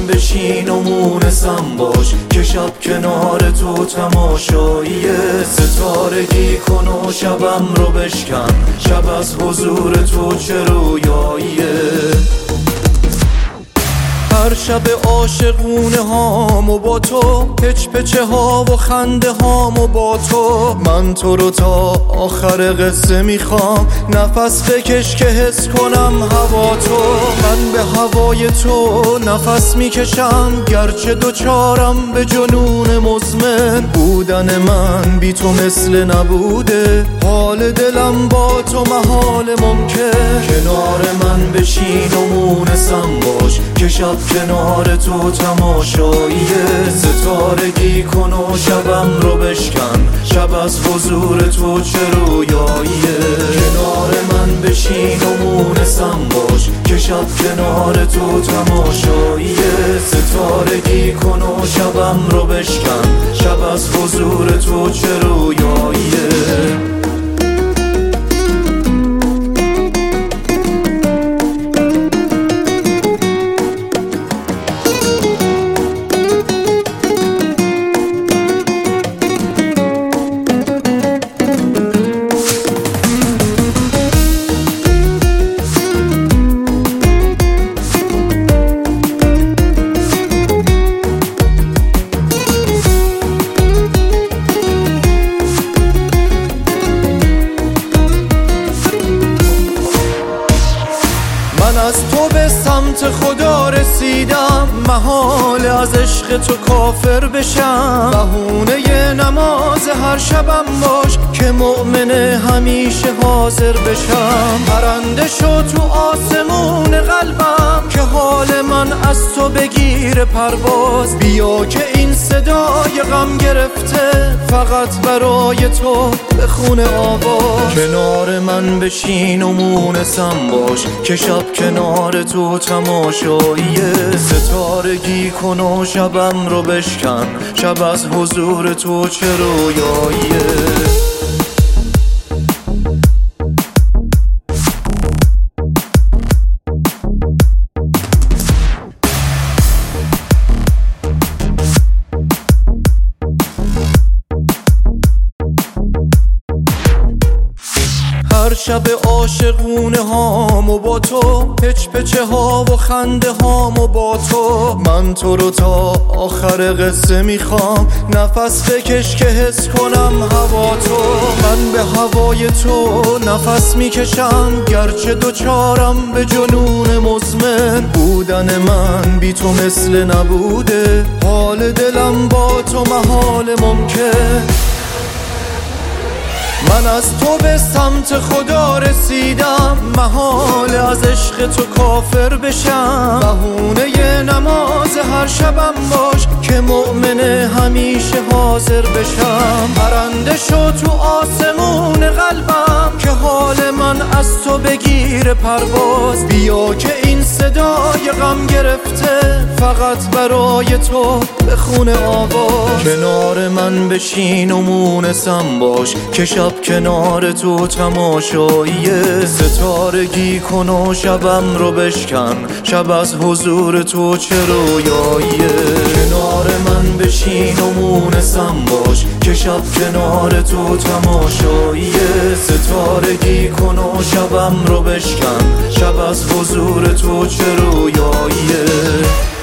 بشین و مونسم باش که شب کنار تو تماشاییه. ستارگی کن و شبم رو بشکن، شب از حضور تو چه رویاییه. هر شب عاشقونه هامو با تو، پچ پچه ها و خنده هامو با تو. من تو رو تا آخر قصه میخوام، نفس بکش که حس کنم هوا تو. من به هوای تو نفس میکشم، گرچه دوچارم به جنون مزمن. بودن من بی تو مثل نبوده، حال دلم با تو محال ممکن. کنار من بشین و مونسم باش که شب کنار تو تماشاییه. ستارگی کن و شبم رو بشکن، شب از حضور تو چه رویاییه. کنار من بشین و مونسم باش که شب کنار تو تماشاییه. ستارگی کن و شبم رو بشکن، شب از حضور تو چه رویاییه. من از تو به سمت خدا رسیدم، محال از عشق تو کافر بشم. بهونه نماز هر شبم باش که مؤمن همیشه حاضر بشم. پرنده شو تو آسمون قلبم که حال من از تو بگیره پرواز. بیا که این صدای غم گرفته فقط برای تو بخونه آواز. کنار من بشین و مونسم باش که شب کنار تو تماشاییه. ستارگی کن و شبم رو بشکن، شب از حضور تو چه رویاییه. هر شب عاشقونه هامو با تو، پچ پچه ها و خنده هامو با تو. من تو رو تا آخر قصه میخوام، نفس بکش که حس کنم هوا تو. من به هوای تو نفس میکشم، گرچه دوچارم به جنون مزمن. بودن من بی تو مثل نبوده، حال دلم با تو محال ممکن. من از تو به سمت خدا رسیدم، محال از عشق تو کافر بشم. بهونه نماز هر شبم باش که مؤمن همیشه حاضر بشم. پرنده شو تو آسمون قلبم که حال من از تو بگیره پرواز. بیا که این صدای غم گرفته فقط برای تو بخونه آواز. کنار من بشین و مونسم باش که شب کنار تو تماشاییه. ستارگی کن و شبم رو بشکن، شب از حضور تو چه رویاییه. کنار من بشین و مونسم باش که شب کنار تو تماشاییه. ستارگی کن و شبم رو بشکن، شب از حضور تو چه رویاییه.